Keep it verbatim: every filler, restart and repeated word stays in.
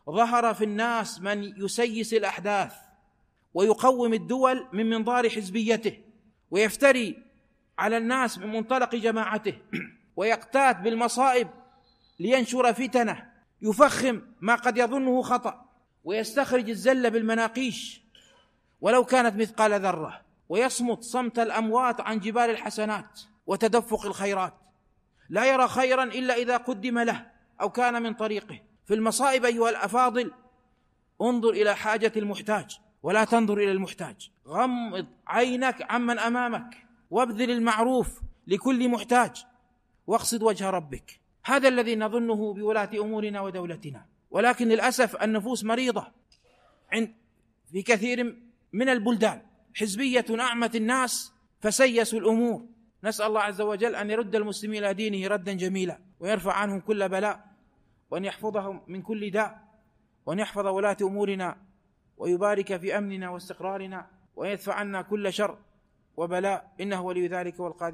ظهر في الناس من يسيس الأحداث ويقوم الدول من منظار حزبيته، ويفتري على الناس من منطلق جماعته، ويقتات بالمصائب لينشر فتنه، يفخم ما قد يظنه خطأ، ويستخرج الزل بالمناقيش ولو كانت مثقال ذرة، ويصمت صمت الأموات عن جبال الحسنات وتدفق الخيرات، لا يرى خيرا إلا إذا قدم له أو كان من طريقه. في المصائب أيها الأفاضل انظر إلى حاجة المحتاج ولا تنظر إلى المحتاج، غمض عينك عمن أمامك وابذل المعروف لكل محتاج واقصد وجه ربك. هذا الذي نظنه بولاة أمورنا ودولتنا، ولكن للأسف النفوس مريضة عند في كثير من البلدان، حزبية أعمت الناس فسيسوا الأمور. نسأل الله عز وجل أن يرد المسلمين إلى دينه ردا جميلا، ويرفع عنهم كل بلاء، وأن يحفظهم من كل داء، وأن يحفظ ولاة أمورنا ويبارك في أمننا واستقرارنا، ويدفع عنا كل شر وبلاء، إنه ولي ذلك والقادر.